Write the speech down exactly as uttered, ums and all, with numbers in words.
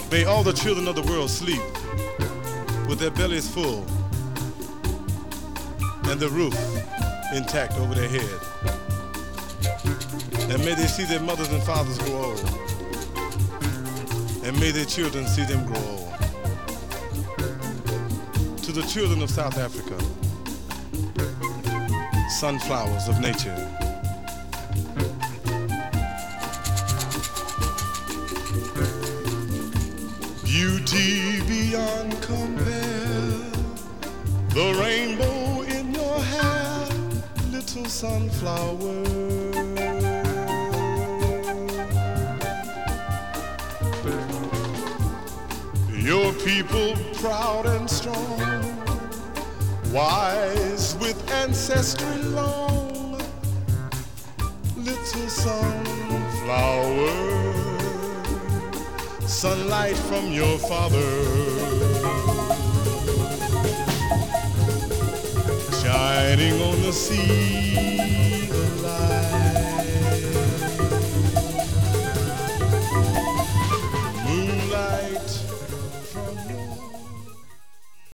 May all the children of the world sleep with their bellies full and the roof intact over their head. And may they see their mothers and fathers grow old. And may their children see them grow old. To the children of South Africa, sunflowers of nature, beauty beyond compare, the rainbow in your hair, little sunflower. Your people proud and strong, wise with ancestry long, little sunflower, sunlight from your father, shining on the sea.